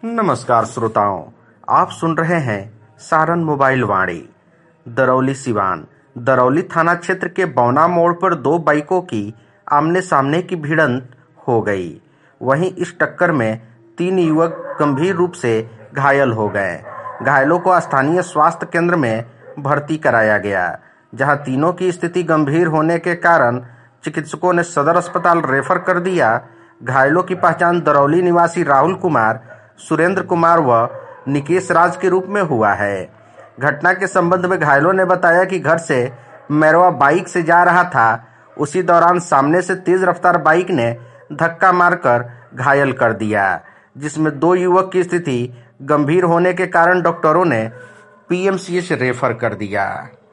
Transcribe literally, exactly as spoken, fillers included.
नमस्कार श्रोताओं, आप सुन रहे हैं सारण मोबाइल वाणी। दरौली सिवान दरौली थाना क्षेत्र के बौना मोड़ पर दो बाइकों की आमने सामने की भिड़ंत हो गई। वहीं इस टक्कर में तीन युवक गंभीर रूप से घायल हो गए। घायलों को स्थानीय स्वास्थ्य केंद्र में भर्ती कराया गया, जहां तीनों की स्थिति गंभीर होने के कारण चिकित्सकों ने सदर अस्पताल रेफर कर दिया। घायलों की पहचान दरौली निवासी राहुल कुमार, सुरेंद्र कुमार व निकेश राज के रूप में हुआ है। घटना के संबंध में घायलों ने बताया कि घर से मैरवा बाइक से जा रहा था। उसी दौरान सामने से तेज रफ्तार बाइक ने धक्का मारकर घायल कर दिया, जिसमें दो युवक की स्थिति गंभीर होने के कारण डॉक्टरों ने पीएमसीएच रेफर कर दिया।